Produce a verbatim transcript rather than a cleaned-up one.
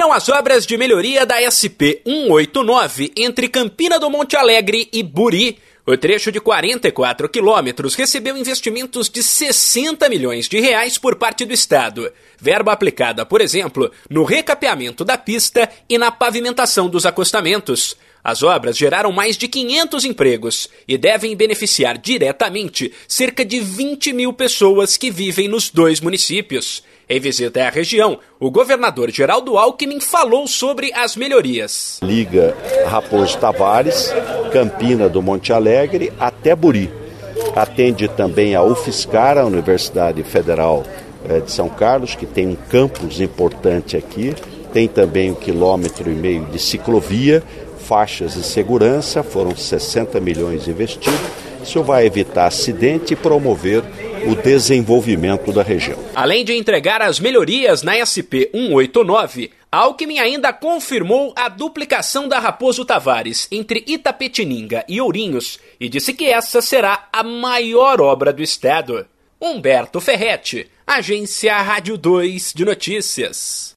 Terminam as obras de melhoria da S P cento e oitenta e nove entre Campina do Monte Alegre e Buri. O trecho de quarenta e quatro quilômetros recebeu investimentos de sessenta milhões de reais por parte do Estado. Verba aplicada, por exemplo, no recapeamento da pista e na pavimentação dos acostamentos. As obras geraram mais de quinhentos empregos e devem beneficiar diretamente cerca de vinte mil pessoas que vivem nos dois municípios. Em visita à região, o governador Geraldo Alckmin falou sobre as melhorias. Liga Raposo Tavares, Campina do Monte Alegre até Buri. Atende também a UFSCar, a Universidade Federal de São Carlos, que tem um campus importante aqui. Tem também um quilômetro e meio de ciclovia, faixas de segurança, foram sessenta milhões investidos. Isso vai evitar acidente e promover o desenvolvimento da região. Além de entregar as melhorias na S P cento e oitenta e nove, Alckmin ainda confirmou a duplicação da Raposo Tavares entre Itapetininga e Ourinhos e disse que essa será a maior obra do estado. Humberto Ferretti, Agência Rádio dois de Notícias.